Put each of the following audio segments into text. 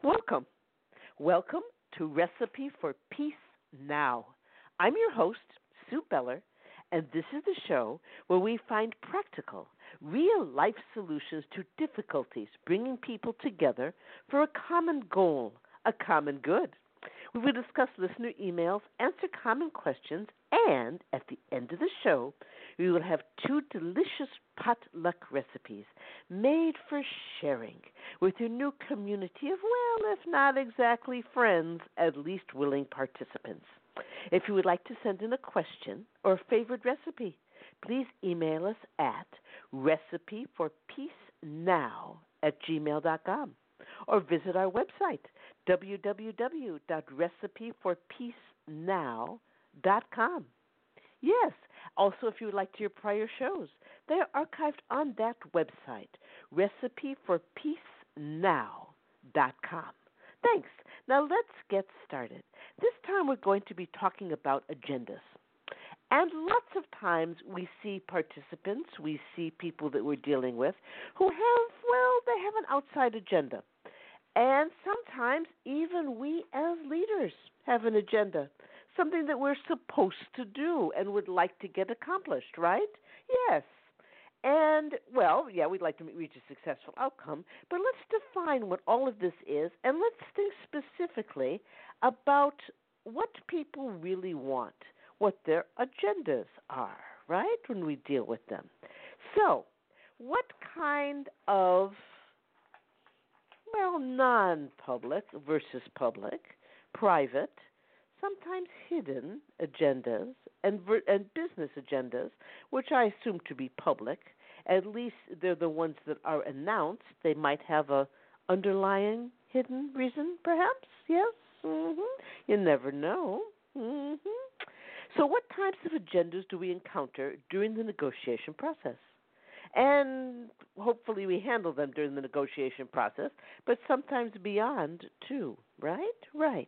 Welcome. Welcome to Recipe for Peace Now. I'm your host, Sue Beller, and this is the show where we find practical, real life solutions to difficulties, bringing people together for a common goal, a common good. We will discuss listener emails, answer common questions, and at the end of the show, we will have two delicious potluck recipes made for sharing with your new community of, well, if not exactly friends, at least willing participants. If you would like to send in a question or a favorite recipe, please email us at recipeforpeacenow@gmail.com or visit our website, www.recipeforpeacenow.com. Yes, also if you would like to hear prior shows, they are archived on that website, recipeforpeacenow.com. Thanks. Now let's get started. This time we're going to be talking about agendas. And lots of times we see participants, we see people that we're dealing with who have, well, they have an outside agenda. And sometimes even we as leaders have an agenda, something that we're supposed to do and would like to get accomplished, right? Yes. And, well, yeah, we'd like to reach a successful outcome, but let's define what all of this is, and let's think specifically about what people really want, what their agendas are, right, when we deal with them. So, what kind of, well, non-public versus public, private, sometimes hidden agendas and business agendas, which I assume to be public, at least they're the ones that are announced. They might have a underlying hidden reason, perhaps, yes? You never know. So what types of agendas do we encounter during the negotiation process? And hopefully we handle them during the negotiation process, but sometimes beyond, too, right? Right.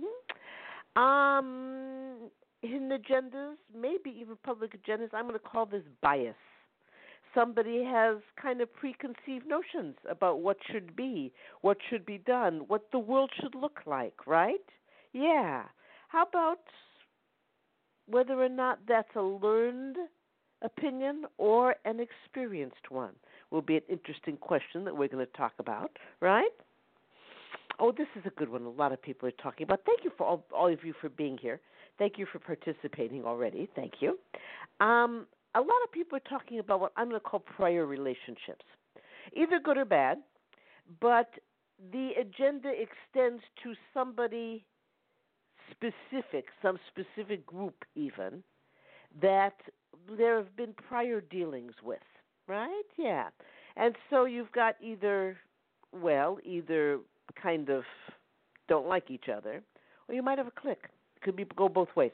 Hidden agendas, maybe even public agendas, I'm going to call this bias. Somebody has kind of preconceived notions about what should be done, what the world should look like, right? Yeah. How about whether or not that's a learned opinion or an experienced one? Will be an interesting question that we're going to talk about, right? Oh, this is a good one. A lot of people are talking about. Thank you for all of you for being here. Thank you for participating already. Thank you. A lot of people are talking about what I'm going to call prior relationships, either good or bad, but the agenda extends to somebody specific, some specific group even, that there have been prior dealings with, right? Yeah. And so you've got either kind of don't like each other, or you might have a clique. It could go both ways.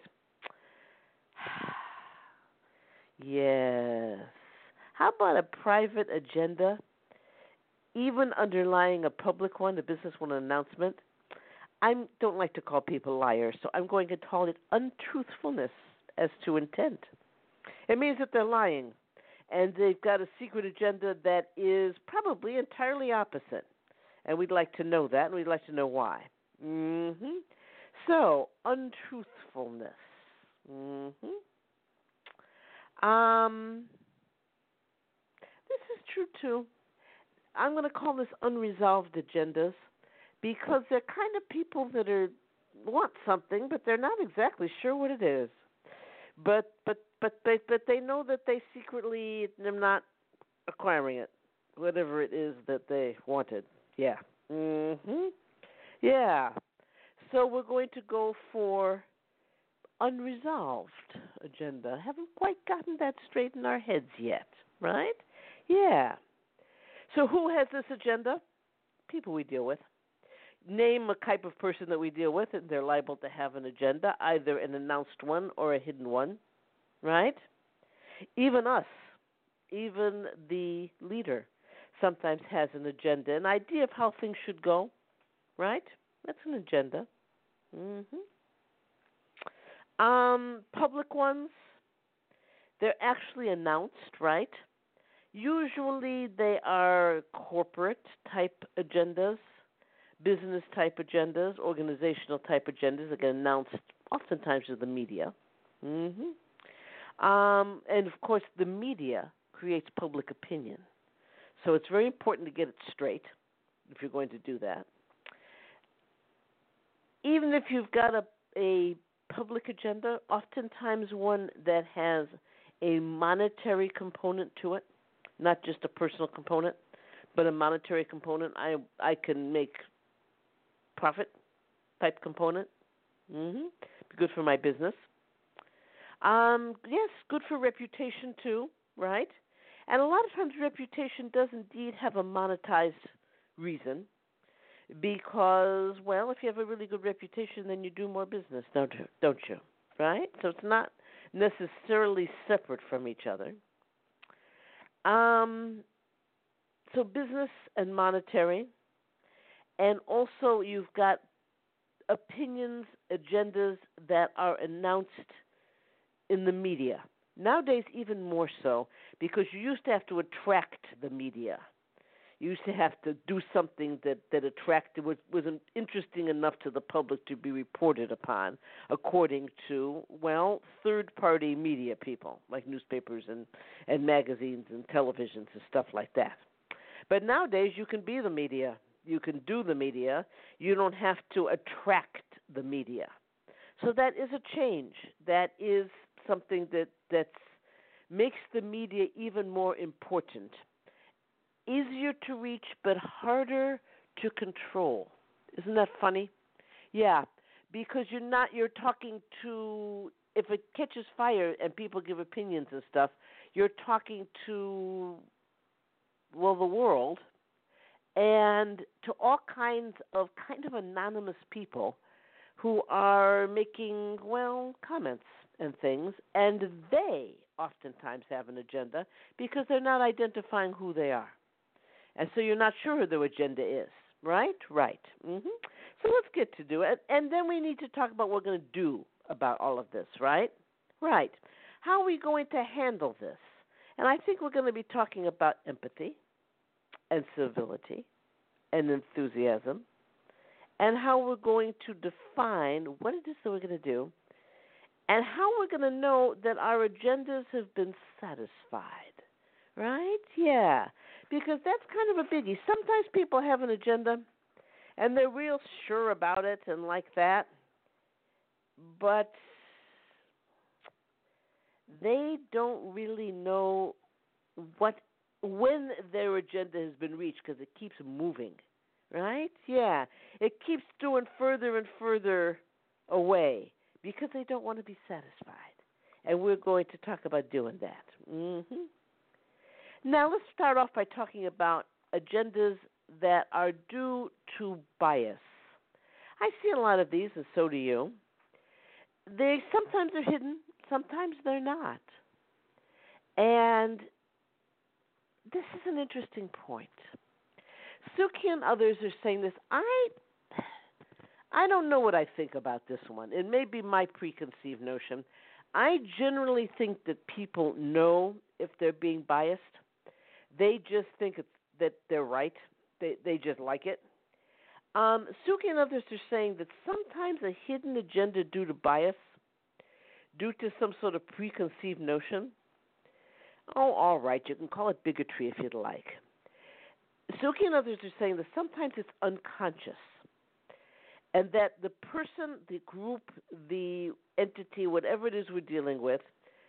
Yes. How about a private agenda, even underlying a public one, a business one, an announcement? I don't like to call people liars, so I'm going to call it untruthfulness as to intent. It means that they're lying, and they've got a secret agenda that is probably entirely opposite. And we'd like to know that, and we'd like to know why. So, untruthfulness. This is true, too. I'm going to call this unresolved agendas because they're kind of people that want something, but they're not exactly sure what it is. But they know that they secretly are not acquiring it, whatever it is that they wanted. Yeah. Yeah. So we're going to go for unresolved agenda. Haven't quite gotten that straight in our heads yet, right? Yeah. So who has this agenda? People we deal with. Name a type of person that we deal with, and they're liable to have an agenda, either an announced one or a hidden one, right? Even us, even the leader, sometimes has an agenda, an idea of how things should go, right? That's an agenda. Public ones, they're actually announced, right? Usually they are corporate type agendas, business type agendas, organizational type agendas that get announced oftentimes to the media. hmm and of course, the media creates public opinion. So it's very important to get it straight if you're going to do that. Even if you've got a public agenda, oftentimes one that has a monetary component to it, not just a personal component, but a monetary component. I can make profit type component. Good for my business. Yes, good for reputation too, right? And a lot of times reputation does indeed have a monetized reason because, well, if you have a really good reputation, then you do more business, don't you? Right? So it's not necessarily separate from each other. So business and monetary, and also you've got opinions, agendas that are announced in the media. Nowadays, even more so, because you used to have to attract the media. You used to have to do something that attracted, was interesting enough to the public to be reported upon, according to, well, third-party media people, like newspapers and magazines and televisions and stuff like that. But nowadays, you can be the media. You can do the media. You don't have to attract the media. So that is a change. That is something that makes the media even more important. Easier to reach, but harder to control. Isn't that funny? Yeah, because you're talking to, if it catches fire and people give opinions and stuff, you're talking to, well, the world, and to all kinds of kind of anonymous people who are making, well, comments and things, and they oftentimes have an agenda because they're not identifying who they are. And so you're not sure who their agenda is, right? Right. So let's get to it. And then we need to talk about what we're going to do about all of this, right? Right. How are we going to handle this? And I think we're going to be talking about empathy and civility and enthusiasm and how we're going to define what it is that we're going to do and how we're going to know that our agendas have been satisfied, right? Yeah, because that's kind of a biggie. Sometimes people have an agenda and they're real sure about it and like that, but they don't really know when their agenda has been reached because it keeps moving, right? Yeah, it keeps doing further and further away because they don't want to be satisfied. And we're going to talk about doing that. Now let's start off by talking about agendas that are due to bias. I see a lot of these, and so do you. Sometimes they're hidden, sometimes they're not. And this is an interesting point. Suki and others are saying this. I don't know what I think about this one. It may be my preconceived notion. I generally think that people know if they're being biased. They just think that they're right. They just like it. Suki and others are saying that sometimes a hidden agenda due to bias, due to some sort of preconceived notion. Oh, all right, you can call it bigotry if you'd like. Suki and others are saying that sometimes it's unconscious, and that the person, the group, the entity, whatever it is we're dealing with,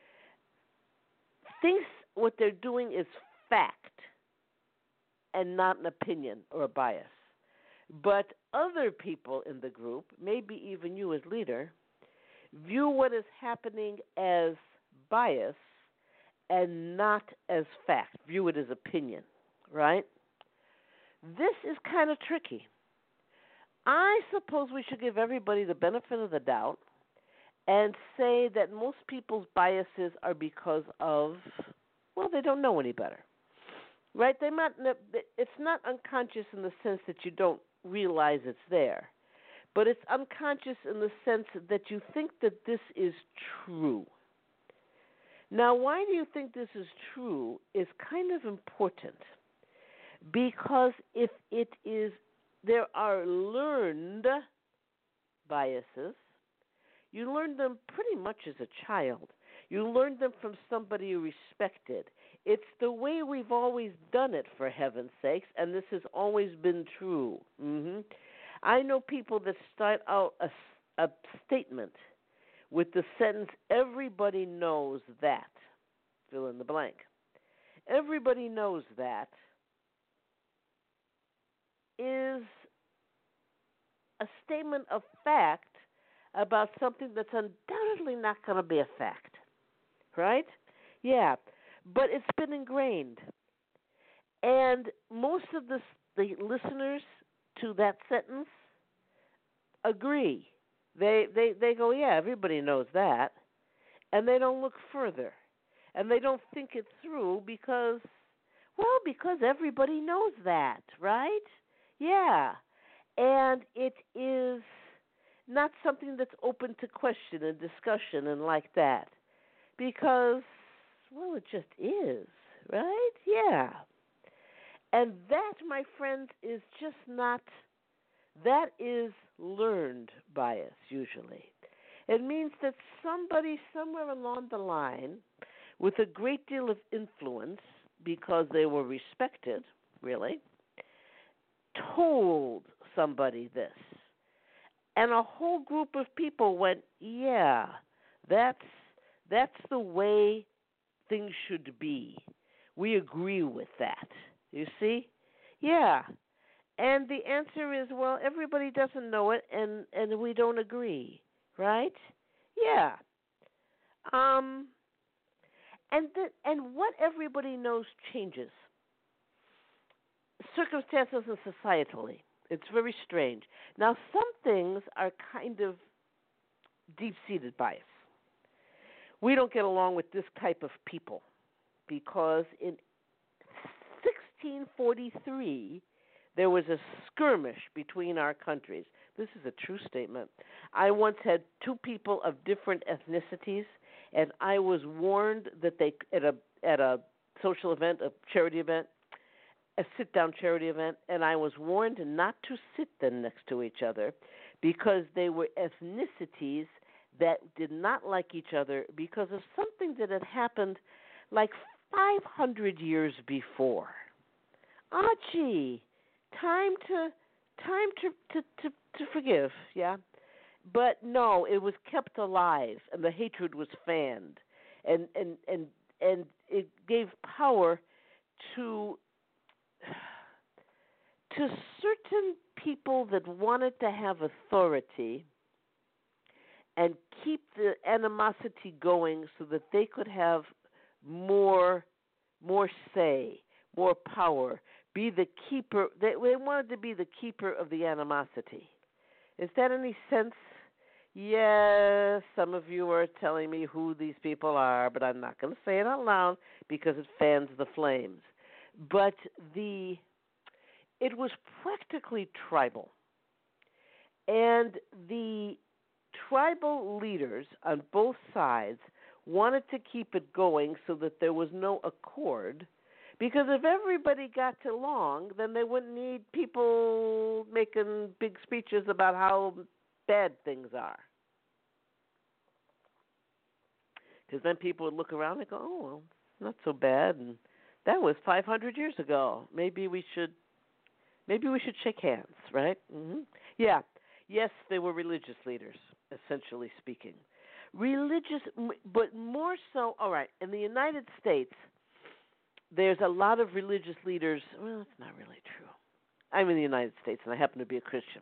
thinks what they're doing is fact and not an opinion or a bias. But other people in the group, maybe even you as leader, view what is happening as bias and not as fact, view it as opinion, right? This is kind of tricky. I suppose we should give everybody the benefit of the doubt and say that most people's biases are because of, well, they don't know any better, right? It's not unconscious in the sense that you don't realize it's there, but it's unconscious in the sense that you think that this is true. Now, why do you think this is true is kind of important, because if it is there are learned biases. You learn them pretty much as a child. You learn them from somebody you respected. It's the way we've always done it, for heaven's sakes, and this has always been true. I know people that start out a statement with the sentence, everybody knows that, fill in the blank. Everybody knows that is a statement of fact about something that's undoubtedly not going to be a fact, right? Yeah, but it's been ingrained. And most of the listeners to that sentence agree. They go, yeah, everybody knows that. And they don't look further. And they don't think it through because everybody knows that, right? Yeah. And it is not something that's open to question and discussion and like that. Because, well, it just is, right? Yeah. And that, my friends, is just not, that is learned bias, usually. It means that somebody somewhere along the line, with a great deal of influence, because they were respected, really, told somebody this. And a whole group of people went, yeah, that's the way things should be. We agree with that. You see? Yeah. And the answer is, well, everybody doesn't know it, and we don't agree, right? Yeah. And what everybody knows changes. Circumstances and societally. It's very strange. Now, some things are kind of deep-seated bias. We don't get along with this type of people because in 1643, there was a skirmish between our countries. This is a true statement. I once had two people of different ethnicities, and I was warned that they at a social event, a charity event, a sit-down charity event, and I was warned not to sit them next to each other because they were ethnicities that did not like each other because of something that had happened like 500 years before. Ah, gee, time to forgive, yeah. But no, it was kept alive, and the hatred was fanned, and it gave power to certain people that wanted to have authority and keep the animosity going so that they could have more say, more power, be the keeper. They wanted to be the keeper of the animosity. Is that any sense? Yes, some of you are telling me who these people are, but I'm not going to say it out loud because it fans the flames. But it was practically tribal. And the tribal leaders on both sides wanted to keep it going so that there was no accord, because if everybody got along, then they wouldn't need people making big speeches about how bad things are. Because then people would look around and go, oh, well, not so bad, and that was 500 years ago. Maybe we should shake hands, right? Mm-hmm. Yeah. Yes, they were religious leaders, essentially speaking. Religious, but more so, all right, in the United States, there's a lot of religious leaders. Well, it's not really true. I'm in the United States, and I happen to be a Christian.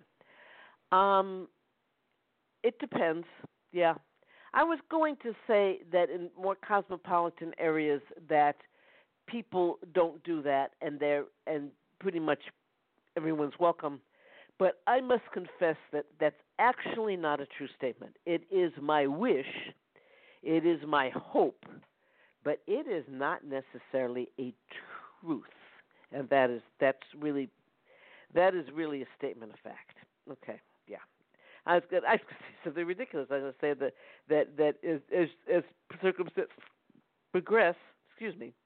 It depends, yeah. I was going to say that in more cosmopolitan areas that people don't do that, and pretty much everyone's welcome. But I must confess that that's actually not a true statement. It is my wish, it is my hope, but it is not necessarily a truth, and that is really a statement of fact. Okay, yeah. I was going to say something ridiculous. I was going to say that as circumstances progress,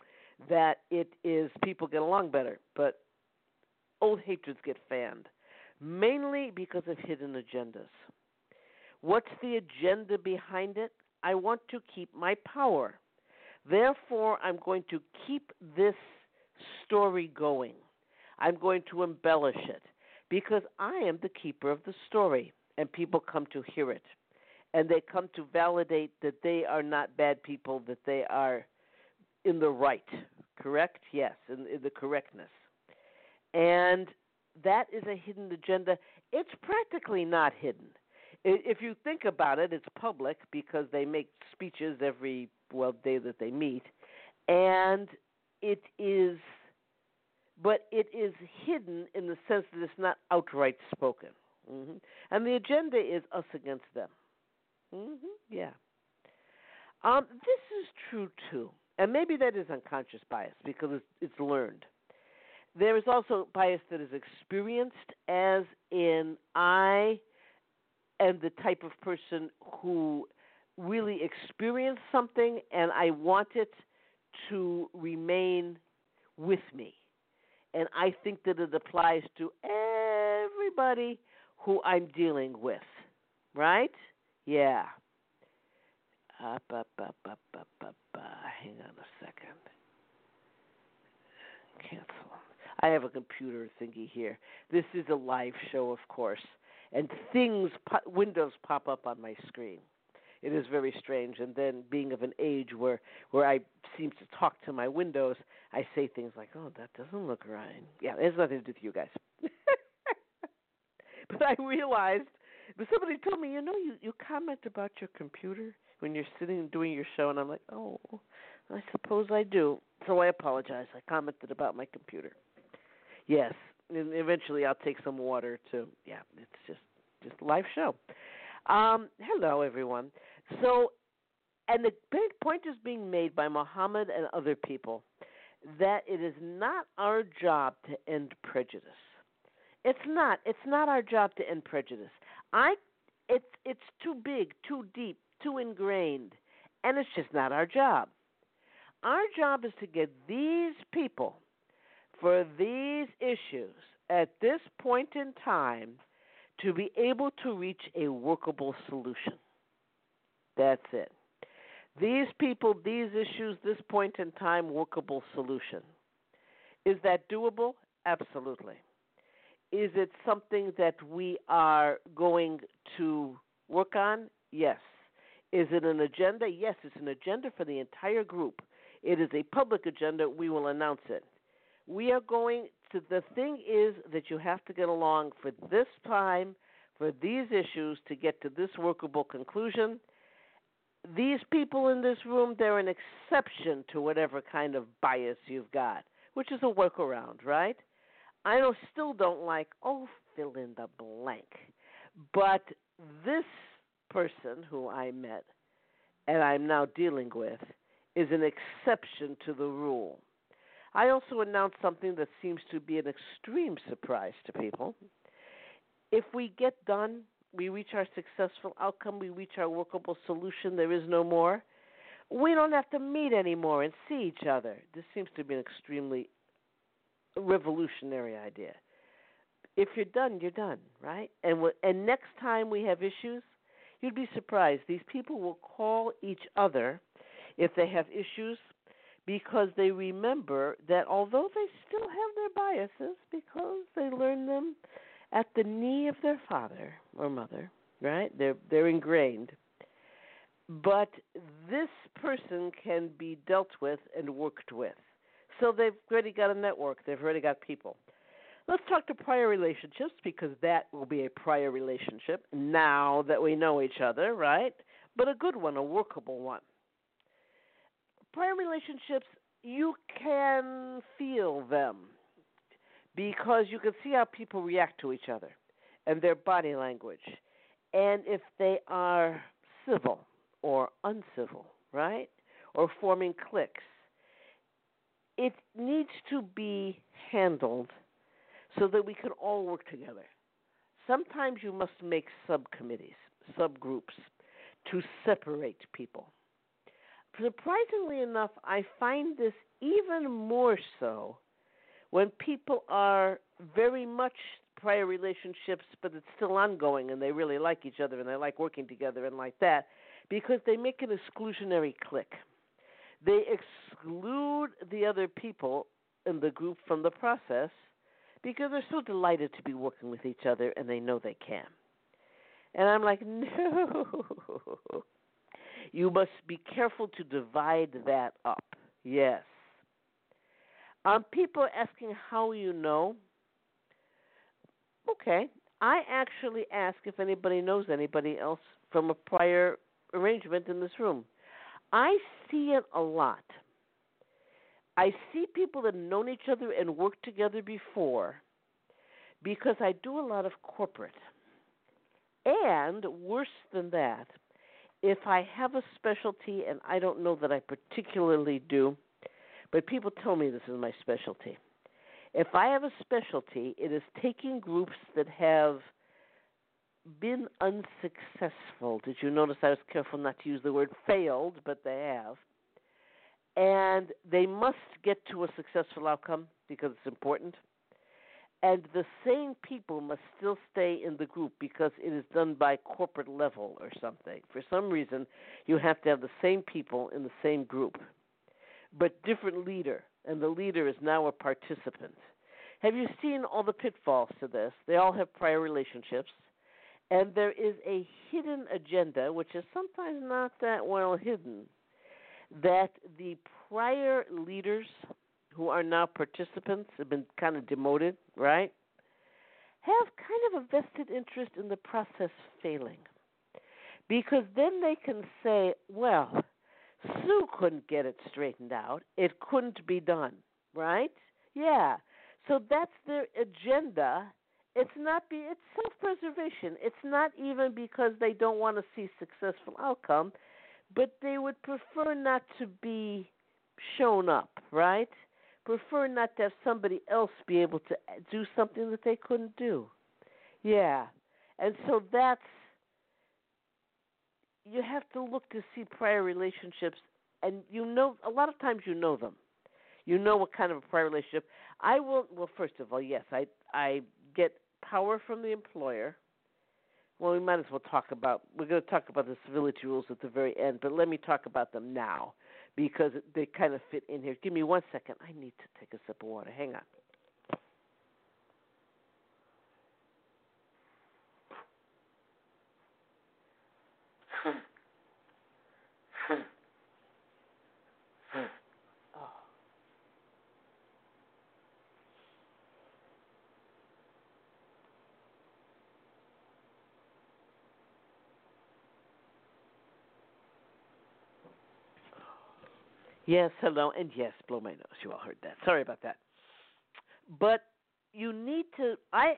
that it is people get along better, but old hatreds get fanned. mainly because of hidden agendas. What's the agenda behind it? I want to keep my power. Therefore, I'm going to keep this story going. I'm going to embellish it because I am the keeper of the story, and people come to hear it. And they come to validate that they are not bad people, that they are in the right. Correct? Yes, in the correctness. And that is a hidden agenda. It's practically not hidden. If you think about it, it's public because they make speeches every day that they meet, and but it is hidden in the sense that it's not outright spoken. And the agenda is us against them. Yeah. This is true too, and maybe that is unconscious bias because it's learned. There is also bias that is experienced, as in I am the type of person who really experienced something and I want it to remain with me. And I think that it applies to everybody who I'm dealing with, right? Yeah. Hang on a second. Cancel. I have a computer thingy here. This is a live show, of course, and windows pop up on my screen. It is very strange. And then being of an age where I seem to talk to my windows, I say things like, oh, that doesn't look right. Yeah, it has nothing to do with you guys. But I realized, but somebody told me, you comment about your computer when you're sitting and doing your show, and I'm like, oh, I suppose I do. So I apologize. I commented about my computer. Yes, and eventually I'll take some water too. Yeah, it's just a live show. Hello, everyone. So, and the big point is being made by Muhammad and other people that it is not our job to end prejudice. It's not. It's not our job to end prejudice. It's too big, too deep, too ingrained, and it's just not our job. Our job is to get these people for these issues at this point in time to be able to reach a workable solution. That's it. These people, these issues, this point in time, workable solution. Is that doable? Absolutely. Is it something that we are going to work on? Yes. Is it an agenda? Yes, it's an agenda for the entire group. It is a public agenda. We will announce it. We are going to, the thing is that you have to get along for this time, for these issues, to get to this workable conclusion. These people in this room, they're an exception to whatever kind of bias you've got, which is a workaround, right? I still don't like, fill in the blank. But this person who I met and I'm now dealing with is an exception to the rule. I also announced something that seems to be an extreme surprise to people. If we get done, we reach our successful outcome, we reach our workable solution, there is no more, we don't have to meet anymore and see each other. This seems to be an extremely revolutionary idea. If you're done, you're done, right? And next time we have issues, you'd be surprised. These people will call each other if they have issues because they remember that although they still have their biases because they learned them at the knee of their father or mother, right? They're ingrained. But this person can be dealt with and worked with. So they've already got a network. They've already got people. Let's talk to prior relationships because that will be a prior relationship now that we know each other, right? But a good one, a workable one. Prior relationships, you can feel them because you can see how people react to each other and their body language. And if they are civil or uncivil, right, or forming cliques, it needs to be handled so that we can all work together. Sometimes you must make subcommittees, subgroups, to separate people. Surprisingly enough, I find this even more so when people are very much prior relationships, but it's still ongoing, and they really like each other, and they like working together and like that, because they make an exclusionary clique. They exclude the other people in the group from the process because they're so delighted to be working with each other, and they know they can. And I'm like, no. You must be careful to divide that up. Yes. People are asking how you know. Okay. I actually ask if anybody knows anybody else from a prior arrangement in this room. I see it a lot. I see people that have known each other and worked together before because I do a lot of corporate. And worse than that, if I have a specialty, and I don't know that I particularly do, but people tell me this is my specialty. If I have a specialty, it is taking groups that have been unsuccessful. Did you notice I was careful not to use the word failed, but they have. And they must get to a successful outcome because it's important. And the same people must still stay in the group because it is done by corporate level or something. For some reason, you have to have the same people in the same group, but different leader, and the leader is now a participant. Have you seen all the pitfalls to this? They all have prior relationships, and there is a hidden agenda, which is sometimes not that well hidden, that the prior leaders who are now participants, have been kind of demoted, right, have kind of a vested interest in the process failing. Because then they can say, well, Sue couldn't get it straightened out. It couldn't be done, right? Yeah. So that's their agenda. It's self-preservation. It's not even because they don't want to see successful outcome, but they would prefer not to be shown up, right? Prefer not to have somebody else be able to do something that they couldn't do. Yeah. And so you have to look to see prior relationships, and a lot of times you know them. You know what kind of a prior relationship. First of all, yes, I get power from the employer. Well, we might as well we're going to talk about the civility rules at the very end, but let me talk about them now because they kind of fit in here. Give me 1 second. I need to take a sip of water. Hang on. Yes, hello, and yes, blow my nose. You all heard that. Sorry about that. But you need to,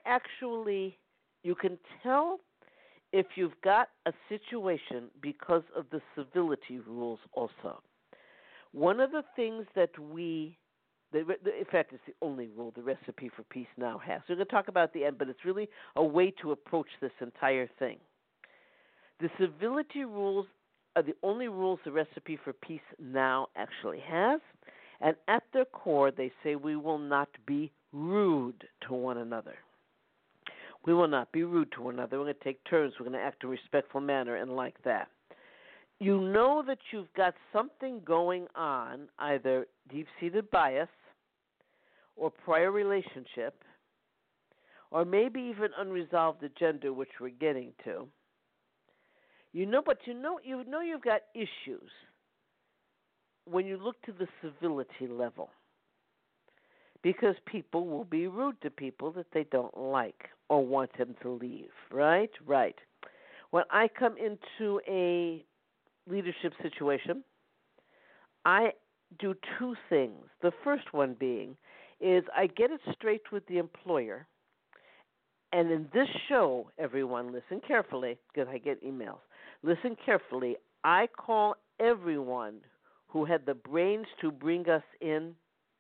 you can tell if you've got a situation because of the civility rules also. One of the things that in fact, it's the only rule the Recipe for Peace now has. We're going to talk about it at the end, but it's really a way to approach this entire thing. The civility rules are the only rules the Recipe for Peace now actually has, and at their core, they say we will not be rude to one another. We will not be rude to one another. We're going to take turns. We're going to act in a respectful manner and like that. You know that you've got something going on, either deep-seated bias or prior relationship, or maybe even unresolved agenda, which we're getting to. You know you've got issues when you look to the civility level, because people will be rude to people that they don't like or want them to leave, right? Right. When I come into a leadership situation, I do two things. The first one being is I get it straight with the employer. And in this show, everyone, listen carefully, because I get emails. Listen carefully. I call everyone who had the brains to bring us in,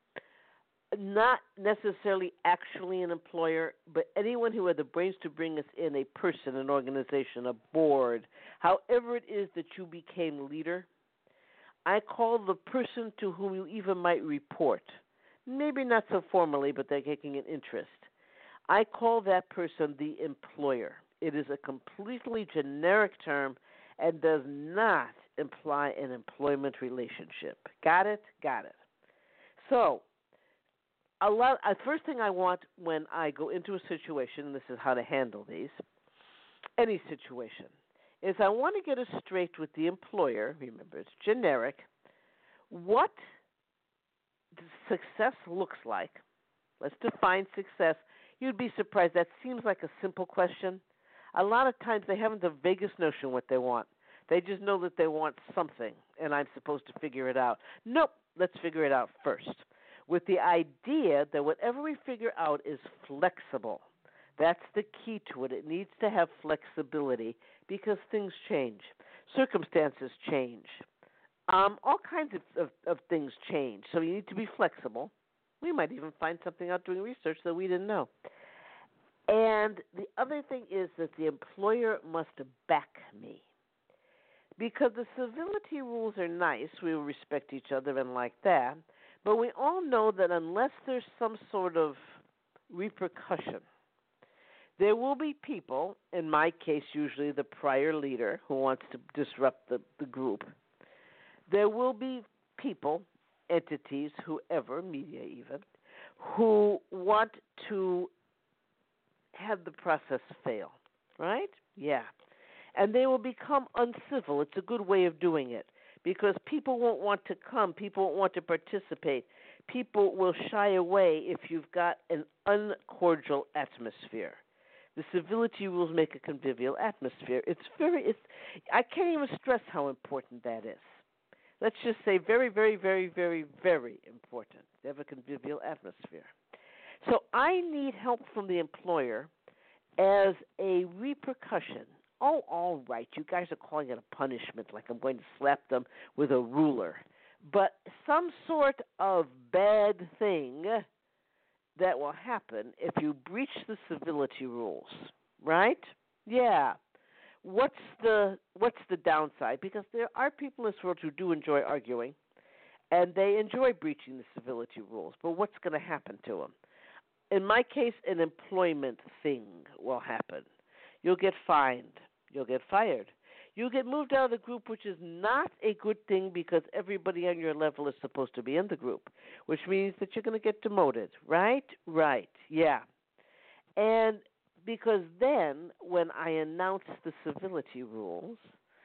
not necessarily actually an employer, but anyone who had the brains to bring us in, a person, an organization, a board, however it is that you became leader. I call the person to whom you even might report, maybe not so formally, but they're taking an interest. I call that person the employer. It is a completely generic term and does not imply an employment relationship. Got it? Got it. So, first thing I want when I go into a situation, this is how to handle these, any situation, is I want to get it straight with the employer. Remember, it's generic. What success looks like. Let's define success. You'd be surprised. That seems like a simple question. A lot of times they haven't the vaguest notion what they want. They just know that they want something, and I'm supposed to figure it out. Nope, let's figure it out first. With the idea that whatever we figure out is flexible. That's the key to it. It needs to have flexibility because things change. Circumstances change. All kinds of things change. So you need to be flexible. We might even find something out doing research that we didn't know. And the other thing is that the employer must back me. Because the civility rules are nice, we will respect each other and like that, but we all know that unless there's some sort of repercussion, there will be people, in my case usually the prior leader who wants to disrupt the group. There will be people, entities, whoever, media even, who want to have the process fail, right? Yeah. And they will become uncivil. It's a good way of doing it because people won't want to come. People won't want to participate. People will shy away if you've got an uncordial atmosphere. The civility rules make a convivial atmosphere. I can't even stress how important that is. Let's just say very, very, very, very, very important to have a convivial atmosphere. So I need help from the employer as a repercussion. Oh, all right, you guys are calling it a punishment, like I'm going to slap them with a ruler. But some sort of bad thing that will happen if you breach the civility rules, right? Yeah. What's the downside? Because there are people in this world who do enjoy arguing, and they enjoy breaching the civility rules. But what's going to happen to them? In my case, an employment thing will happen. You'll get fined. You'll get fired. You'll get moved out of the group, which is not a good thing because everybody on your level is supposed to be in the group, which means that you're going to get demoted, right? Right, yeah. And because then when I announce the civility rules,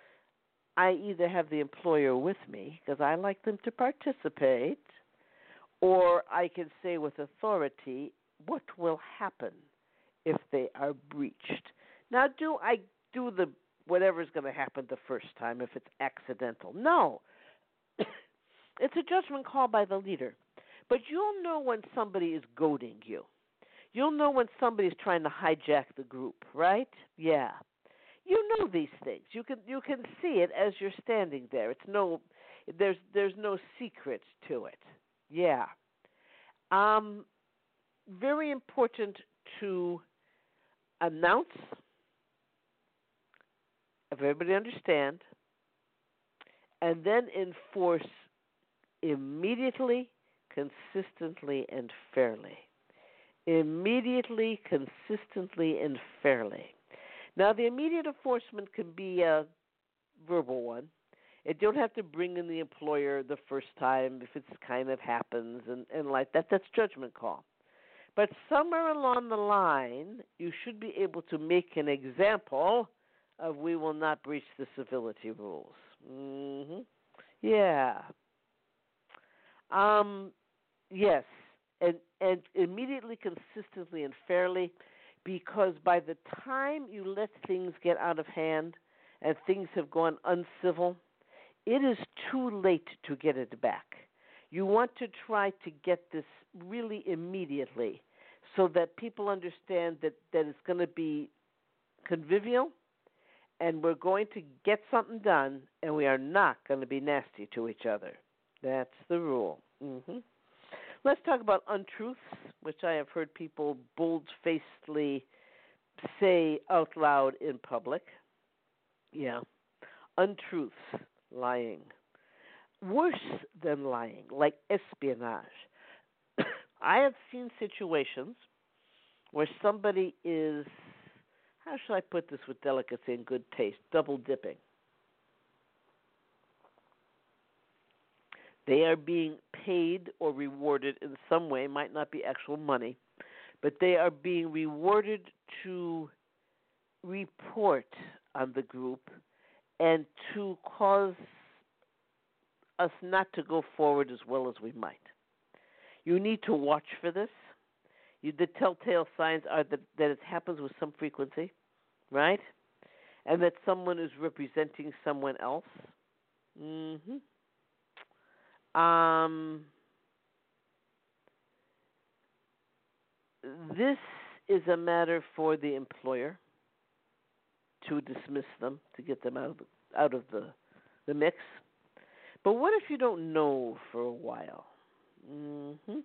I either have the employer with me because I like them to participate, or I can say with authority what will happen if they are breached. Now, do I do the whatever's going to happen the first time if it's accidental? No. It's a judgment call by the leader. But you'll know when somebody is goading you. You'll know when somebody's trying to hijack the group, right? Yeah. You know these things. You can see it as you're standing there. There's no secret to it. Yeah. Very important to announce, if everybody understand, and then enforce immediately, consistently, and fairly. Immediately, consistently, and fairly. Now, the immediate enforcement can be a verbal one. It don't have to bring in the employer the first time if it's kind of happens and like that. That's judgment call. But somewhere along the line, you should be able to make an example of we will not breach the civility rules. Mm-hmm. Yeah. Yes. And immediately, consistently, and fairly, because by the time you let things get out of hand and things have gone uncivil, it is too late to get it back. You want to try to get this really immediately so that people understand that it's going to be convivial and we're going to get something done and we are not going to be nasty to each other. That's the rule. Mm-hmm. Let's talk about untruths, which I have heard people bold-facedly say out loud in public. Yeah. Untruths, lying. Worse than lying, like espionage. I have seen situations where somebody is, how shall I put this with delicacy and good taste, double dipping. They are being paid or rewarded in some way, might not be actual money, but they are being rewarded to report on the group and to cause us not to go forward as well as we might. You need to watch for this. The telltale signs are that it happens with some frequency, right? And that someone is representing someone else. Mm-hmm. This is a matter for the employer to dismiss them, to get them out of the mix. But what if you don't know for a while? Mm-hmm.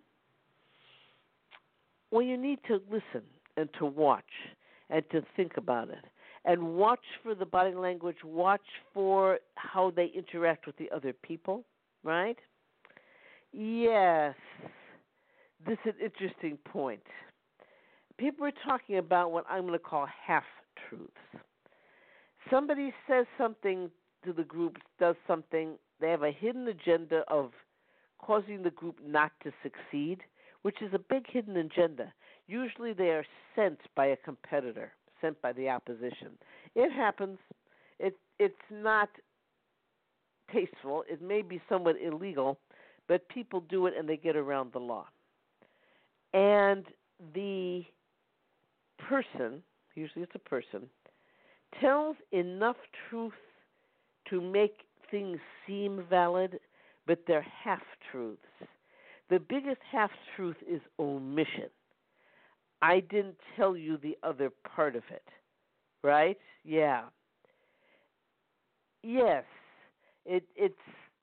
Well, you need to listen and to watch and to think about it. And watch for the body language, watch for how they interact with the other people, right? Yes, this is an interesting point. People are talking about what I'm going to call half-truths. Somebody says something to the group, does something, they have a hidden agenda of causing the group not to succeed, which is a big hidden agenda. Usually they are sent by a competitor, sent by the opposition. It happens. It's not tasteful. It may be somewhat illegal, but people do it and they get around the law. And the person, usually it's a person, tells enough truth to make things seem valid, but they're half-truths. The biggest half-truth is omission. I didn't tell you the other part of it, right? Yeah. Yes. It's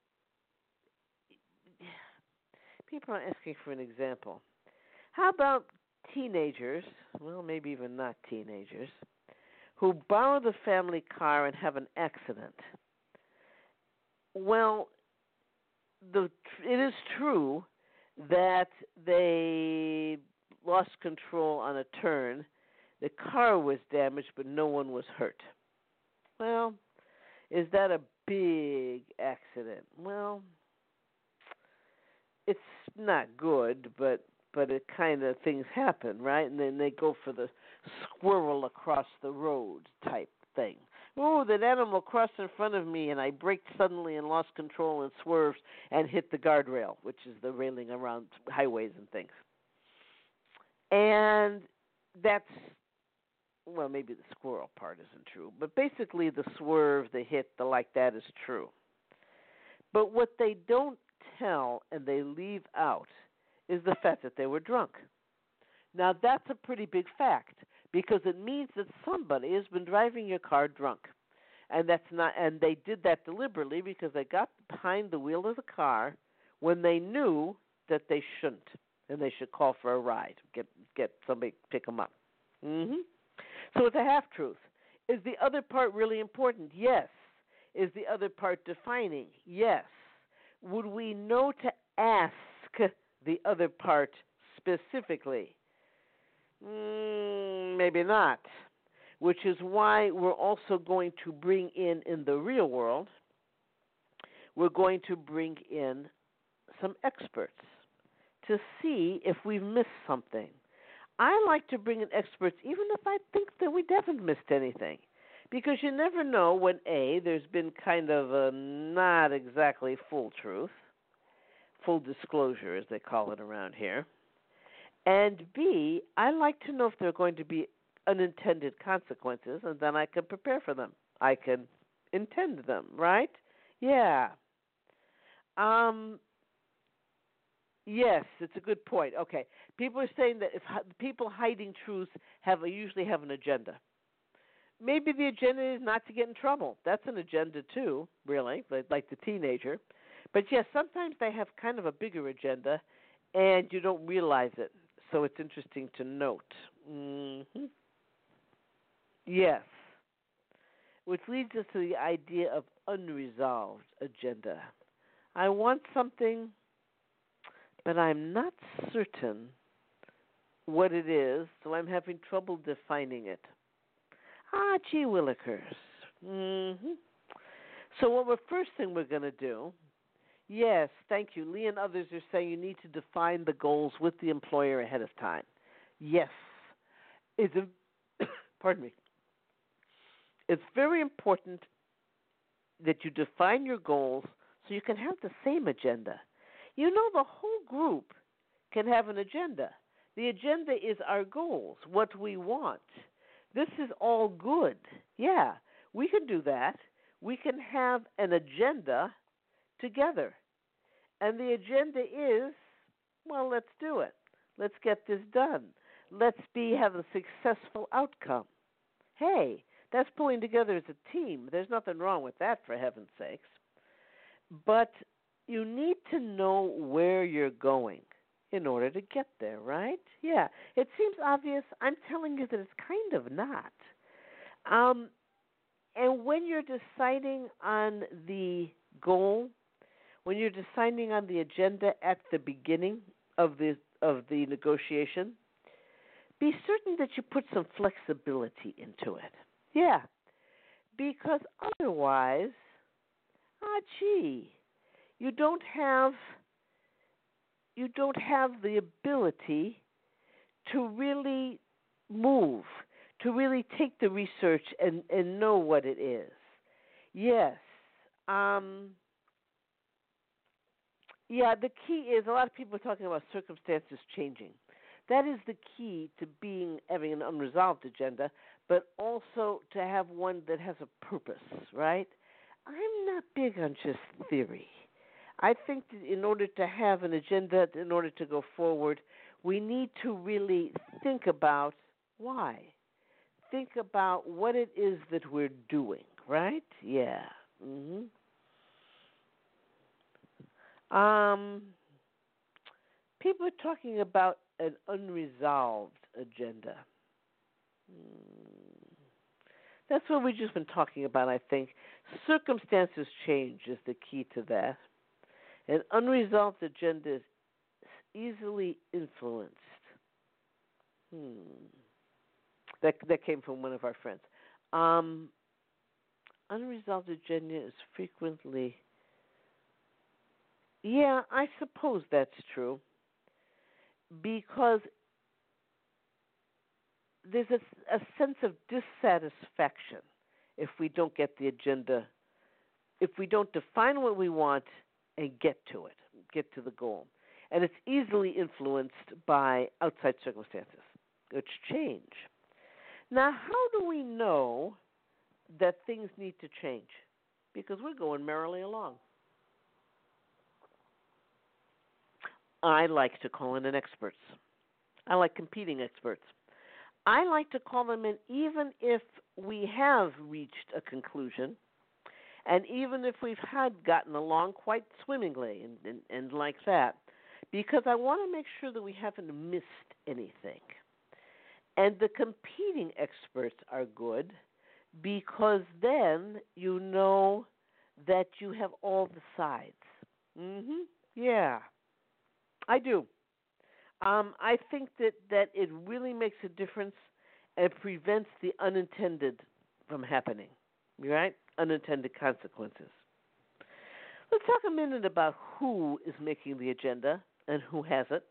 people are asking for an example. How about teenagers, well, maybe even not teenagers, who borrow the family car and have an accident? Well, it is true that they lost control on a turn. The car was damaged, but no one was hurt. Well, is that a big accident? Well, it's not good, but it kind of things happen, right? And then they go for the squirrel across the road type thing. Oh, that animal crossed in front of me, and I braked suddenly and lost control and swerved and hit the guardrail, which is the railing around highways and things. And that's, well, maybe the squirrel part isn't true, but basically the swerve, the hit, the like that is true. But what they don't tell and they leave out is the fact that they were drunk. Now, that's a pretty big fact because it means that somebody has been driving your car drunk. And they did that deliberately because they got behind the wheel of the car when they knew that they shouldn't, and they should call for a ride, get somebody to pick them up. Mm-hmm. So it's a half-truth. Is the other part really important? Yes. Is the other part defining? Yes. Would we know to ask the other part specifically? Maybe not. Which is why we're also going to bring in the real world, we're going to bring in some experts to see if we've missed something. I like to bring in experts even if I think that we haven't missed anything. Because you never know when, A, there's been kind of a not exactly full truth, full disclosure as they call it around here, and B, I like to know if there are going to be unintended consequences, and then I can prepare for them. I can intend them, right? Yeah. Yes, it's a good point. Okay. People are saying that if people hiding truths usually have an agenda. Maybe the agenda is not to get in trouble. That's an agenda too, really, like the teenager. But yes, sometimes they have kind of a bigger agenda, and you don't realize it. So it's interesting to note. Mm-hmm. Yes. Which leads us to the idea of unresolved agenda. I want something, but I'm not certain what it is, so I'm having trouble defining it. Ah, gee willikers. So what first thing we're going to do, yes, thank you. Lee and others are saying you need to define the goals with the employer ahead of time. Yes. It's pardon me. It's very important that you define your goals so you can have the same agenda. You know, the whole group can have an agenda. The agenda is our goals, what we want. This is all good. Yeah, we can do that. We can have an agenda together. And the agenda is, well, let's do it. Let's get this done. Let's have a successful outcome. Hey, that's pulling together as a team. There's nothing wrong with that, for heaven's sakes. But you need to know where you're going in order to get there, right? Yeah, it seems obvious. I'm telling you that it's kind of not. And when you're deciding on the goal, when you're deciding on the agenda at the beginning of the negotiation, be certain that you put some flexibility into it. Yeah, because otherwise, you don't have the ability to really move, to really take the research and know what it is. Yes. Yeah, the key is a lot of people are talking about circumstances changing. That is the key to having an unresolved agenda, but also to have one that has a purpose, right? I'm not big on just theory. I think that in order to have an agenda, in order to go forward, we need to really think about why. Think about what it is that we're doing, right? Yeah. People are talking about an unresolved agenda. That's what we've just been talking about, I think. Circumstances change is the key to that. An unresolved agenda is easily influenced. That came from one of our friends. Unresolved agenda is frequently... Yeah, I suppose that's true. Because there's a sense of dissatisfaction if we don't get the agenda, if we don't define what we want and get to it, get to the goal. And it's easily influenced by outside circumstances, which change. Now, how do we know that things need to change? Because we're going merrily along. I like to call in experts. I like competing experts. I like to call them in even if we have reached a conclusion, and even if we've gotten along quite swimmingly and like that, because I want to make sure that we haven't missed anything. And the competing experts are good because then you know that you have all the sides. Yeah. I do. I think that it really makes a difference and prevents the unintended from happening, right? Unintended consequences. Let's talk a minute about who is making the agenda and who has it.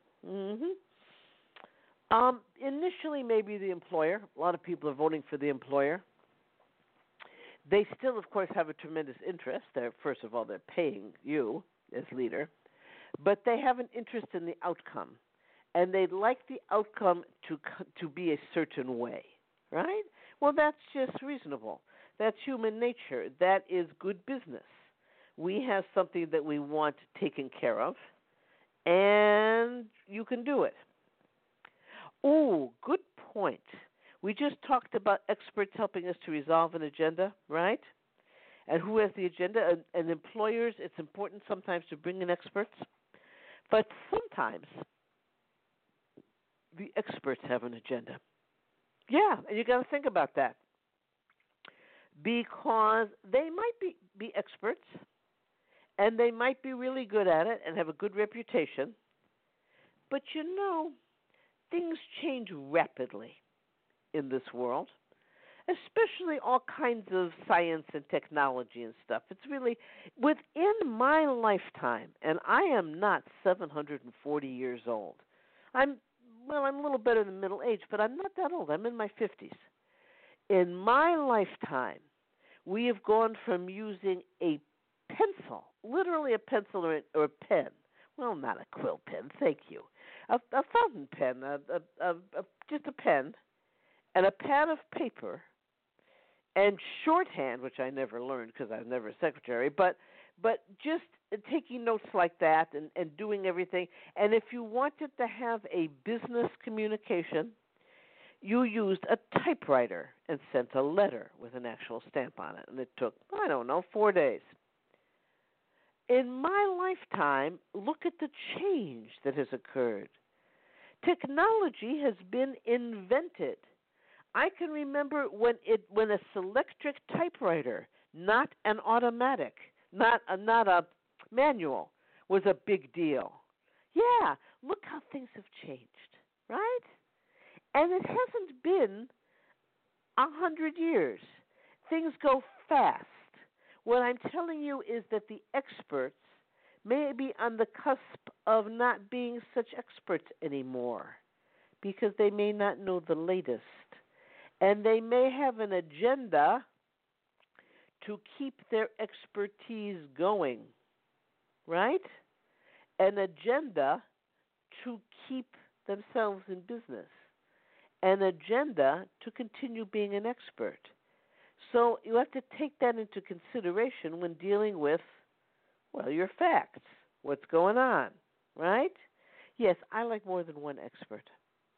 Initially, maybe the employer. A lot of people are voting for the employer. They still, of course, have a tremendous interest. First of all, they're paying you as leader. But they have an interest in the outcome, and they'd like the outcome to be a certain way, right? Well, that's just reasonable. That's human nature. That is good business. We have something that we want taken care of, and you can do it. Oh, good point. We just talked about experts helping us to resolve an agenda, right? And who has the agenda? And employers, it's important sometimes to bring in experts. But sometimes the experts have an agenda. Yeah, and you got to think about that. Because they might be experts, and they might be really good at it and have a good reputation. But things change rapidly in this world, especially all kinds of science and technology and stuff. It's really within my lifetime, and I am not 740 years old. I'm a little better than middle age, but I'm not that old. I'm in my 50s. In my lifetime, we have gone from using a pencil, literally a pencil or a pen. Well, not a quill pen, thank you. A fountain pen, just a pen, and a pad of paper, and shorthand, which I never learned because I was never a secretary, but just taking notes like that and doing everything. And if you wanted to have a business communication, you used a typewriter and sent a letter with an actual stamp on it. And it took, 4 days. In my lifetime, look at the change that has occurred. Technology has been invented. I can remember when a Selectric typewriter, not an automatic, not a manual, was a big deal. Yeah, look how things have changed, right? And it hasn't been 100 years. Things go fast. What I'm telling you is that the experts may be on the cusp of not being such experts anymore because they may not know the latest. And they may have an agenda to keep their expertise going, right? An agenda to keep themselves in business. An agenda to continue being an expert. So you have to take that into consideration when dealing with, your facts, what's going on, right? Yes, I like more than one expert.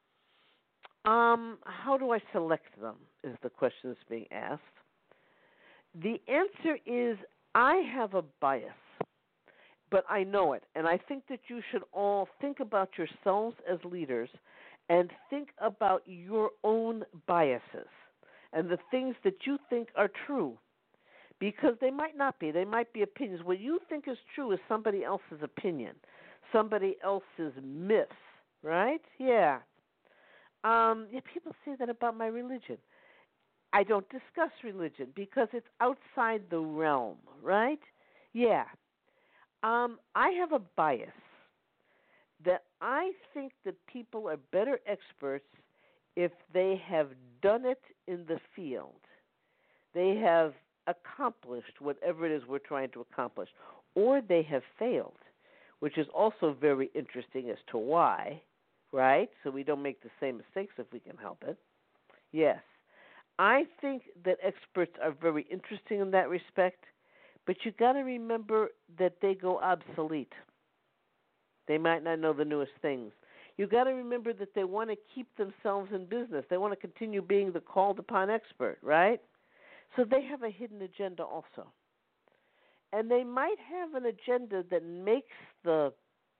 How do I select them is the question that's being asked. The answer is I have a bias, but I know it. And I think that you should all think about yourselves as leaders and think about your own biases and the things that you think are true, because they might not be. They might be opinions. What you think is true is somebody else's opinion, somebody else's myth, right? Yeah. People say that about my religion. I don't discuss religion because it's outside the realm, right? Yeah. I have a bias that I think that people are better experts if they have done it in the field. They have accomplished whatever it is we're trying to accomplish, or they have failed, which is also very interesting as to why, right? So we don't make the same mistakes if we can help it. Yes. I think that experts are very interesting in that respect, but you got to remember that they go obsolete. They might not know the newest things. You got to remember that they want to keep themselves in business. They want to continue being the called upon expert, right? So they have a hidden agenda also. And they might have an agenda that makes the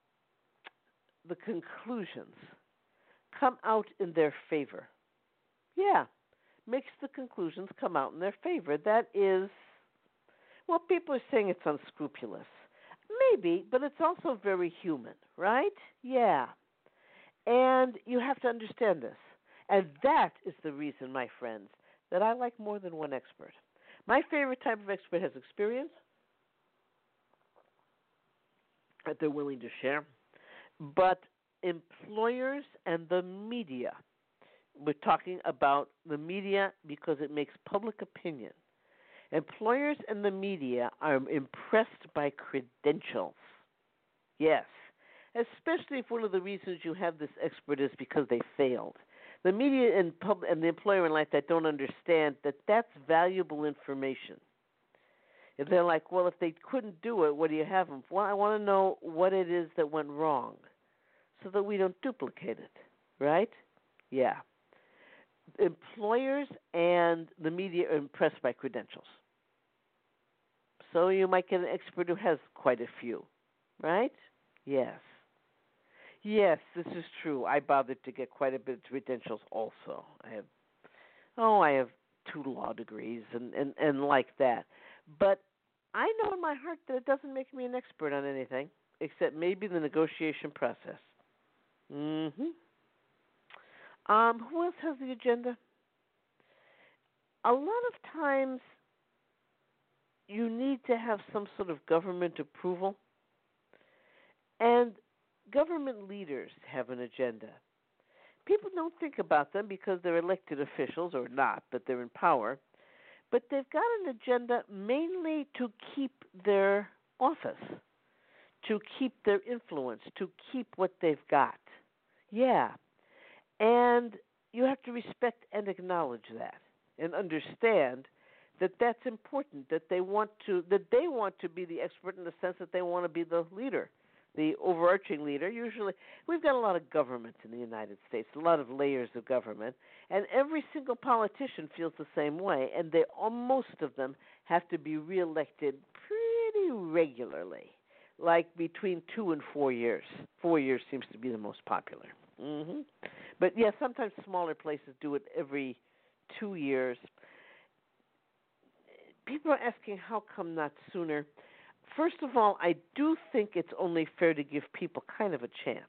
conclusions come out in their favor. Yeah, makes the conclusions come out in their favor. That is, people are saying it's unscrupulous. Maybe, but it's also very human, right? Yeah. And you have to understand this. And that is the reason, my friends, that I like more than one expert. My favorite type of expert has experience that they're willing to share. But employers and the media, we're talking about the media because it makes public opinion. Employers and the media are impressed by credentials. Yes. Especially if one of the reasons you have this expert is because they failed. The media and the employer and like that don't understand that that's valuable information. If they're like, if they couldn't do it, what do you have them for? Well, I want to know what it is that went wrong so that we don't duplicate it, right? Yeah. Employers and the media are impressed by credentials. So you might get an expert who has quite a few, right? Yes. Yes, this is true. I bothered to get quite a bit of credentials also. I have 2 law degrees and like that. But I know in my heart that it doesn't make me an expert on anything except maybe the negotiation process. Who else has the agenda? A lot of times you need to have some sort of government approval, and government leaders have an agenda. People don't think about them because they're elected officials, or not, but they're in power. But they've got an agenda mainly to keep their office, to keep their influence, to keep what they've got. Yeah. And you have to respect and acknowledge that and understand that that's important, that they want to be the expert in the sense that they want to be the leader, the overarching leader. Usually we've got a lot of government in the United States, a lot of layers of government, and every single politician feels the same way, and most of them have to be reelected pretty regularly, like between 2 and 4 years. 4 years seems to be the most popular. But yeah, sometimes smaller places do it every 2 years. People are asking how come not sooner. First of all, I do think it's only fair to give people kind of a chance.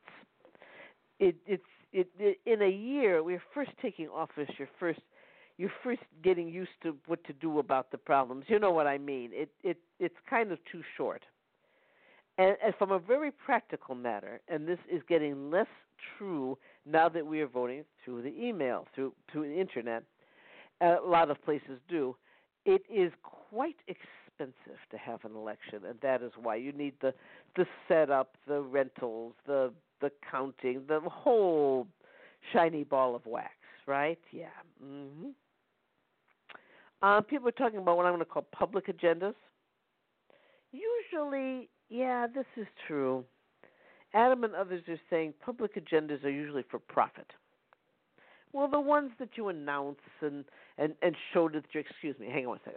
In a year, we're first taking office. You're first getting used to what to do about the problems. You know what I mean? It's kind of too short. And from a very practical matter, and this is getting less true now that we are voting through the email, through the internet. A lot of places do. It is quite expensive to have an election, and that is why you need the setup, the rentals, the counting, the whole shiny ball of wax, right? Yeah. People are talking about what I'm going to call public agendas. Usually, yeah, this is true. Adam and others are saying public agendas are usually for profit. Well, the ones that you announce and show that you're, excuse me, hang on a second.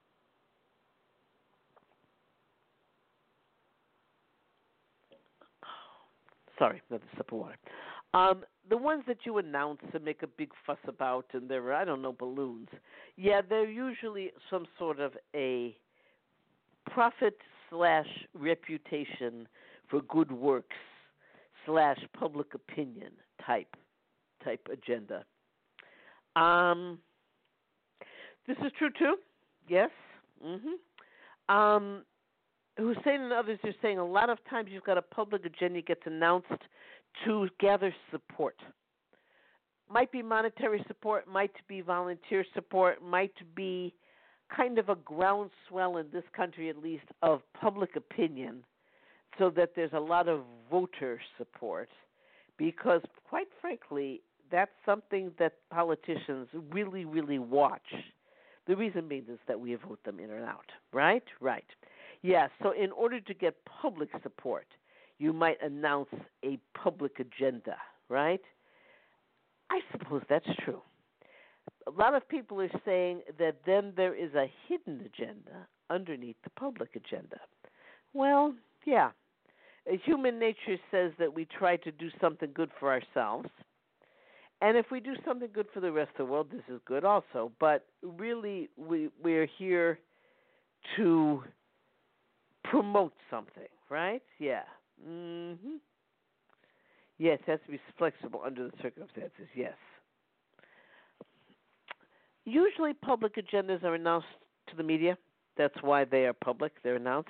Sorry, another sip of water. The ones that you announce and make a big fuss about, and they're, I don't know, balloons. Yeah, they're usually some sort of a profit/reputation for good works / public opinion type agenda. This is true too. Yes. Hussein and others are saying a lot of times you've got a public agenda gets announced to gather support. Might be monetary support, might be volunteer support, might be kind of a groundswell in this country at least of public opinion, so that there's a lot of voter support, because quite frankly, that's something that politicians really, really watch. The reason being is that we vote them in and out, right? Right. Yeah, so in order to get public support, you might announce a public agenda, right? I suppose that's true. A lot of people are saying that then there is a hidden agenda underneath the public agenda. Well, yeah. Human nature says that we try to do something good for ourselves. And if we do something good for the rest of the world, this is good also. But really, we're here to promote something, right? Yeah. Yes, it has to be flexible under the circumstances, yes. Usually public agendas are announced to the media. That's why they are public. They're announced.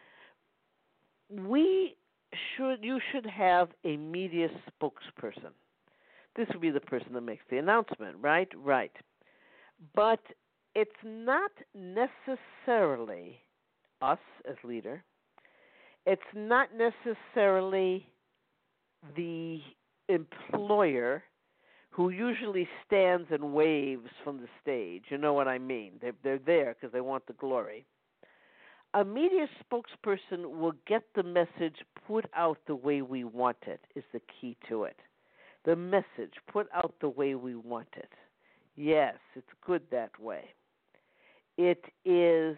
You should have a media spokesperson. This would be the person that makes the announcement, right? Right. But it's not necessarily us as leader. It's not necessarily the employer who usually stands and waves from the stage. You know what I mean? They're there because they want the glory. A media spokesperson will get the message put out the way we want it, is the key to it. The message put out the way we want it. Yes, it's good that way. It is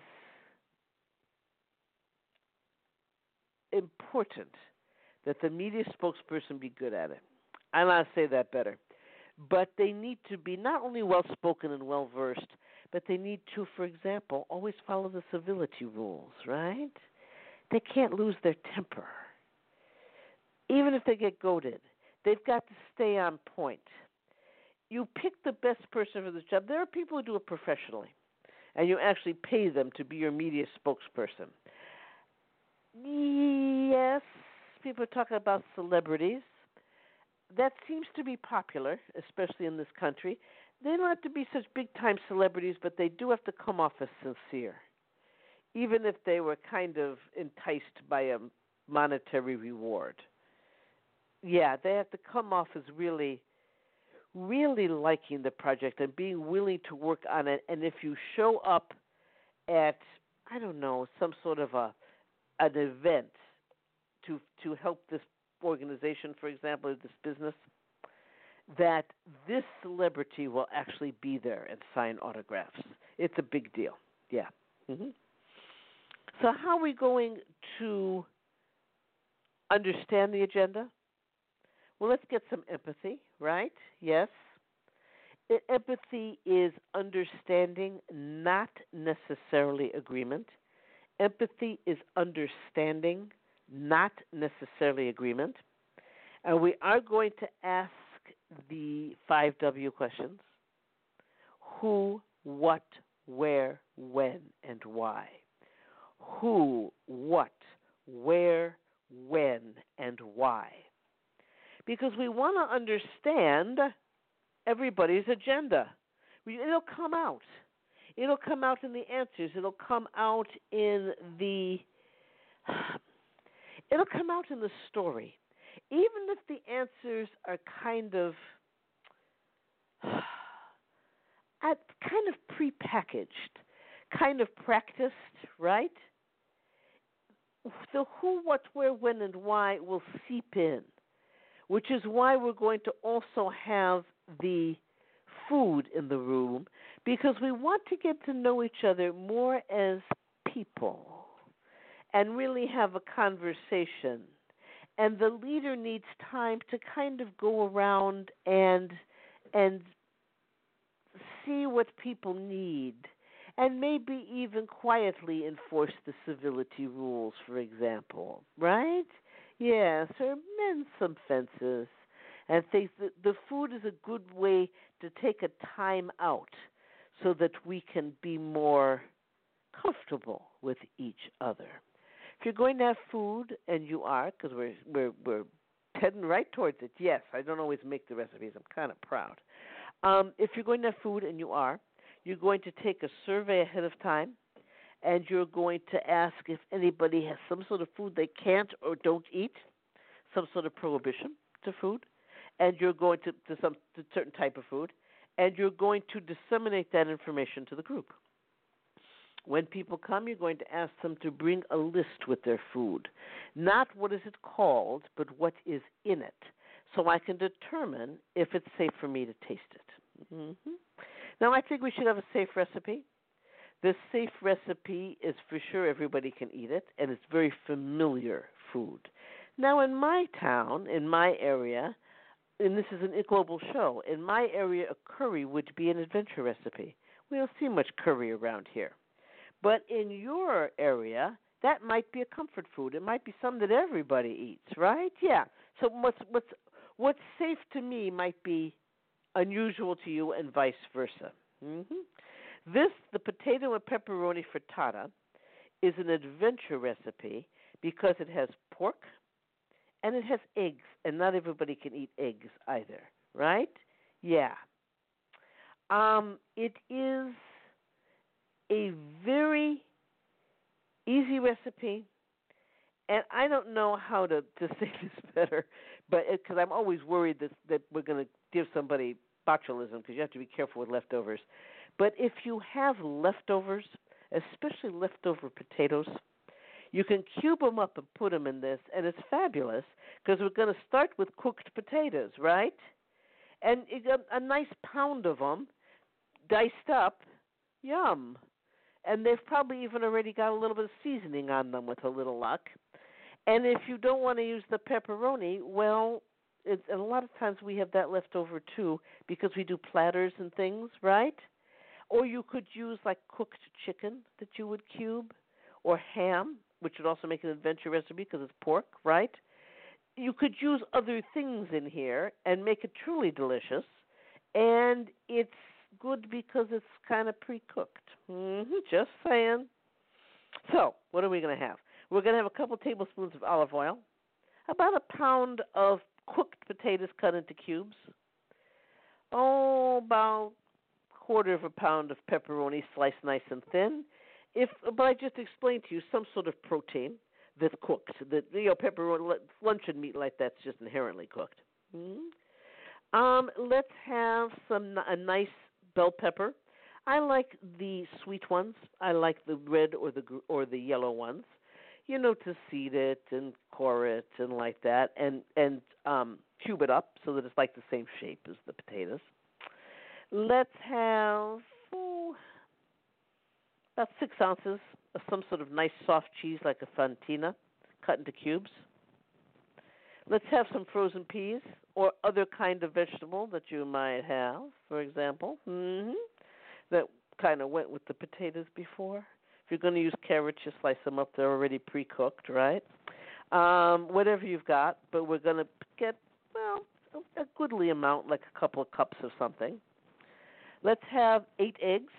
important that the media spokesperson be good at it. And I'll say that better. But they need to be not only well-spoken and well-versed, but they need to, for example, always follow the civility rules, right? They can't lose their temper. Even if they get goaded, they've got to stay on point. you pick the best person for this job. There are people who do it professionally, and you actually pay them to be your media spokesperson. Yes, people are talking about celebrities. That seems to be popular, especially in this country. They don't have to be such big-time celebrities, but they do have to come off as sincere, even if they were kind of enticed by a monetary reward. Yeah, they have to come off as really, really liking the project and being willing to work on it. And if you show up at, I don't know, some sort of an event to help this organization, for example, or this business, that this celebrity will actually be there and sign autographs. It's a big deal. Yeah. Mm-hmm. So how are we going to understand the agenda? Well, let's get some empathy, right? Yes. Empathy is understanding, not necessarily agreement. Empathy is understanding, not necessarily agreement. And we are going to ask the 5W questions: who, what, where, when, and why. Who, what, where, when, and why. Because we want to understand everybody's agenda. It'll come out. It'll come out in the answers. It'll come out in the story. Even if the answers are kind of prepackaged, kind of practiced, right? The who, what, where, when, and why will seep in, which is why we're going to also have the food in the room, because we want to get to know each other more as people and really have a conversation. And the leader needs time to kind of go around and see what people need, and maybe even quietly enforce the civility rules, for example, right? Yes, or mend some fences, and think that the food is a good way to take a time out so that we can be more comfortable with each other. If you're going to have food, and you are, because we're heading right towards it. Yes, I don't always make the recipes. I'm kind of proud. If you're going to have food, and you are, you're going to take a survey ahead of time, and you're going to ask if anybody has some sort of food they can't or don't eat, some sort of prohibition to food, and you're going to certain type of food, and you're going to disseminate that information to the group. When people come, you're going to ask them to bring a list with their food. Not what is it called, but what is in it, so I can determine if it's safe for me to taste it. Mm-hmm. Now, I think we should have a safe recipe. This safe recipe is for sure everybody can eat it, and it's very familiar food. Now, in my town, in my area, and this is a global show, in my area, a curry would be an adventure recipe. We don't see much curry around here. But in your area, that might be a comfort food. It might be something that everybody eats, right? Yeah. So what's safe to me might be unusual to you, and vice versa. Mm-hmm. The potato and pepperoni frittata, is an adventure recipe because it has pork and it has eggs, and not everybody can eat eggs either, right? Yeah. It is a very easy recipe, and I don't know how to say this better, but because I'm always worried that we're going to give somebody botulism, because you have to be careful with leftovers. But if you have leftovers, especially leftover potatoes, you can cube them up and put them in this, and it's fabulous because we're going to start with cooked potatoes, right? And a nice pound of them, diced up, yum. And they've probably even already got a little bit of seasoning on them with a little luck. And if you don't want to use the pepperoni, well, and a lot of times we have that left over too because we do platters and things, right? Or you could use like cooked chicken that you would cube, or ham, which would also make an adventure recipe because it's pork, right? You could use other things in here and make it truly delicious. And it's good because it's kind of pre-cooked. Just saying. So, what are we going to have? We're going to have a couple tablespoons of olive oil, about a pound of cooked potatoes cut into cubes, about quarter of a pound of pepperoni sliced nice and thin. But I just explained to you some sort of protein that's cooked. That pepperoni, luncheon meat like that's just inherently cooked. Let's have a nice bell pepper. I like the sweet ones. I like the red or the yellow ones. To seed it and core it and like that, and cube it up so that it's like the same shape as the potatoes. Let's have about 6 ounces of some sort of nice soft cheese like a fontina, cut into cubes. Let's have some frozen peas or other kind of vegetable that you might have, for example, that kind of went with the potatoes before. If you're going to use carrots, you slice them up. They're already pre-cooked, right? Whatever you've got, but we're going to get, a goodly amount, like a couple of cups of something. Let's have 8 eggs.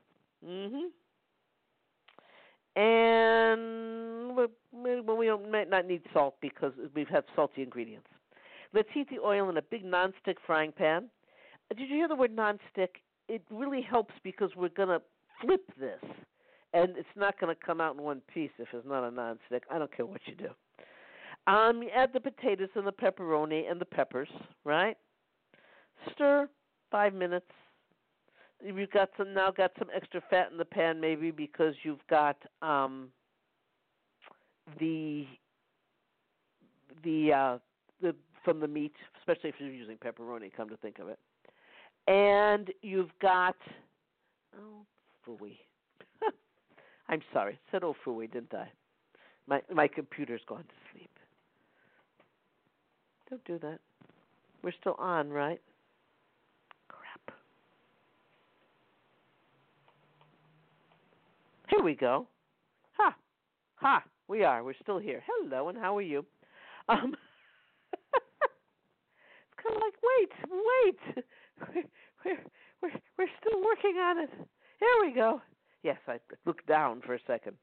And we might not need salt because we've had salty ingredients. Let's heat the oil in a big nonstick frying pan. Did you hear the word nonstick? It really helps because we're going to flip this, and it's not going to come out in one piece if it's not a nonstick. I don't care what you do. You add the potatoes and the pepperoni and the peppers, right? Stir 5 minutes. You've got some extra fat in the pan, maybe because you've got the from the meat, especially if you're using pepperoni. Come to think of it, and you've got fooey. I'm sorry, I said fooey, didn't I? My computer's gone to sleep. Don't do that. We're still on, right? Crap. Here we go. Ha! We are. We're still here. Hello, and how are you? It's kind of like, wait. We're still working on it. Here we go. Yes, I looked down for a second.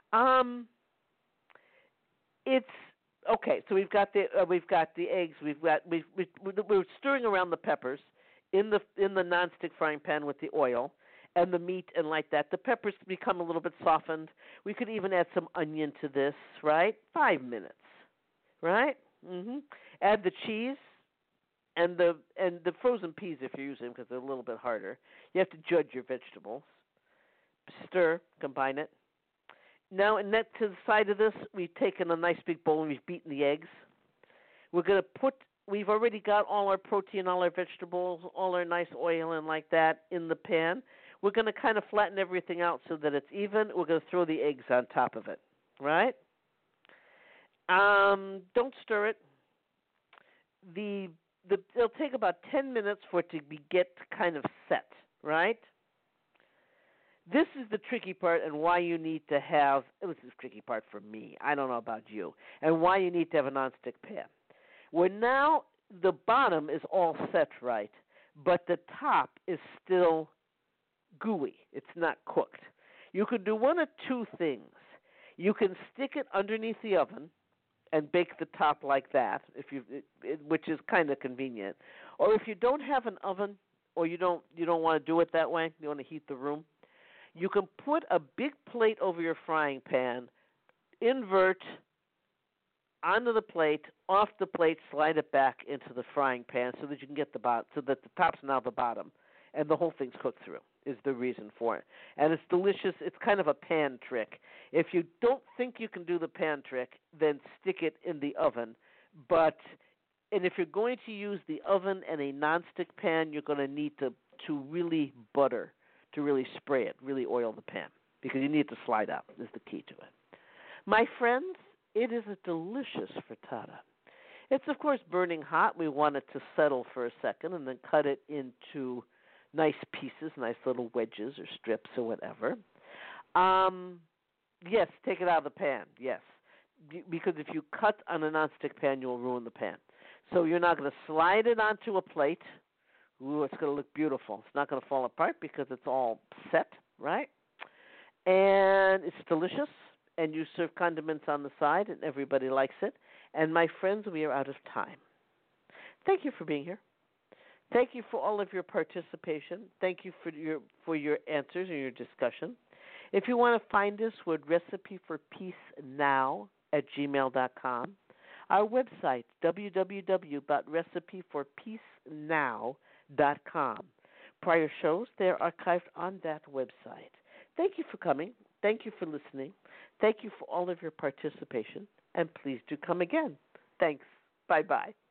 It's okay. So we've got the eggs. We're stirring around the peppers in the nonstick frying pan with the oil and the meat and like that. The peppers become a little bit softened. We could even add some onion to this, right? 5 minutes, right? Add the cheese and the frozen peas if you're using them because they're a little bit harder. You have to judge your vegetables. Stir, combine it. Now, and that to the side of this, we've taken a nice big bowl and we've beaten the eggs. We've already got all our protein, all our vegetables, all our nice oil and like that in the pan. We're going to kind of flatten everything out so that it's even. We're going to throw the eggs on top of it, right? Don't stir it. It'll take about 10 minutes for it to get kind of set, right? This is the tricky part and why you need to have, this is the tricky part for me, I don't know about you, and why you need to have a nonstick pan. Where now the bottom is all set right, but the top is still gooey. It's not cooked. You could do one of two things. You can stick it underneath the oven and bake the top like that, which is kind of convenient. Or if you don't have an oven, or you don't want to do it that way, you want to heat the room, you can put a big plate over your frying pan, invert onto the plate, off the plate, slide it back into the frying pan so that you can get the bottom, so that the top's now the bottom, and the whole thing's cooked through. Is the reason for it, and it's delicious. It's kind of a pan trick. If you don't think you can do the pan trick, then stick it in the oven. And if you're going to use the oven and a nonstick pan, you're going to need to really butter. To really spray it, really oil the pan, because you need it to slide out is the key to it. My friends, it is a delicious frittata. It's, of course, burning hot. We want it to settle for a second and then cut it into nice pieces, nice little wedges or strips or whatever. Yes, take it out of the pan, yes, because if you cut on a nonstick pan, you'll ruin the pan. So you're not going to slide it onto a plate, Ooh, it's going to look beautiful. It's not going to fall apart because it's all set, right? And it's delicious. And you serve condiments on the side, and everybody likes it. And my friends, we are out of time. Thank you for being here. Thank you for all of your participation. Thank you for your answers and your discussion. If you want to find us, we're recipeforpeacenow@gmail.com. Our website, www.recipeforpeacenow.com. Prior shows, they're archived on that website. Thank you for coming. Thank you for listening. Thank you for all of your participation. And please do come again. Thanks. Bye-bye.